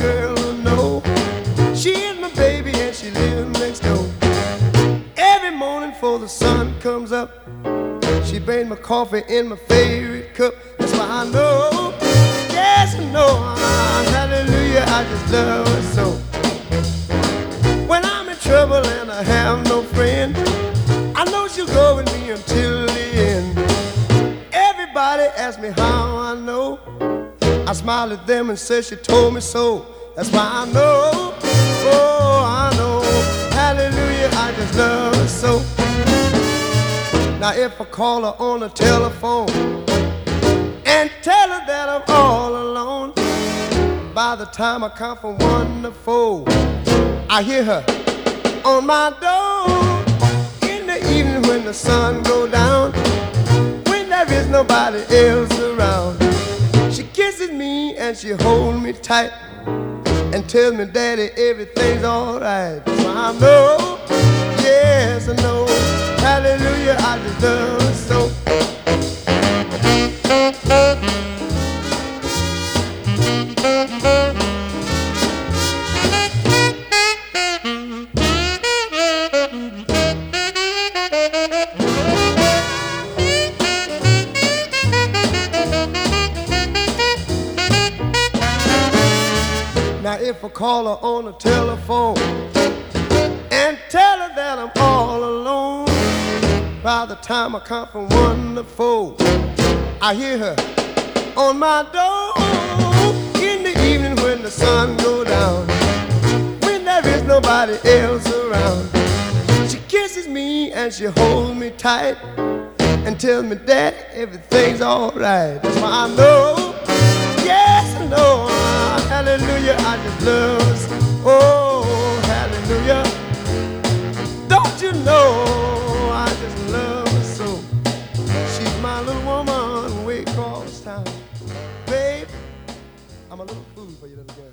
girl will know. She is my baby and she lives next door. Every morning before the sun comes up, she brings my coffee in my favorite cup. That's why I know, yes I know, hallelujah, I just love her so. When I'm in trouble and I have no friend, I know she'll go with me until the end. Everybody asks me how I know. I smile at them and say she told me so. That's why I know, oh I know, hallelujah, I just love her so. Now if I call her on the telephone and tell her that I'm all alone, by the time I count from 1 to 4, I hear her on my door. In the evening when the sun goes down, when there is nobody else around, she kisses me and she holds me tight and tells me, Daddy, everything's alright. So I know, yes I know, hallelujah, I just love her so. Now if I call her on the telephone and tell her that I'm all alone, by the time I count from 1 to 4, I hear her on my door. In the evening when the sun goes down, when there is nobody else around, she kisses me and she holds me tight and tells me, Daddy, everything's alright. That's why I know, yes I know, hallelujah, I just love her. Oh, hallelujah. Don't you know, I just love her so. She's my little woman way across town. Babe, I'm a little fool for you, little girl.